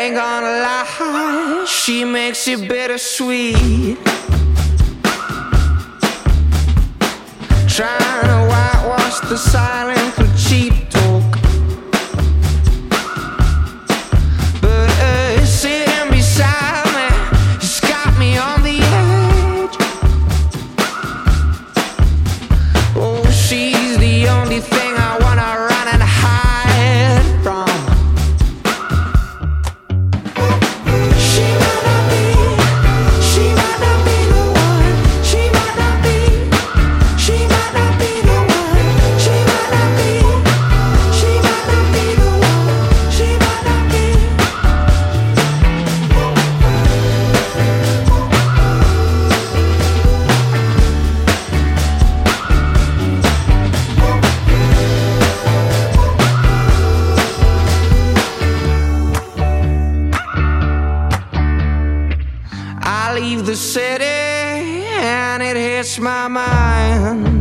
ain't gonna lie, she makes it bittersweet. Trying to whitewash the silence with cheap talk, but sitting beside me, she's got me on the edge. Oh, she's the only thing I wanna run and hide from. She might not be the one. She might not be the one. She might not be the one. She might not be. I leave the city and it hits my mind.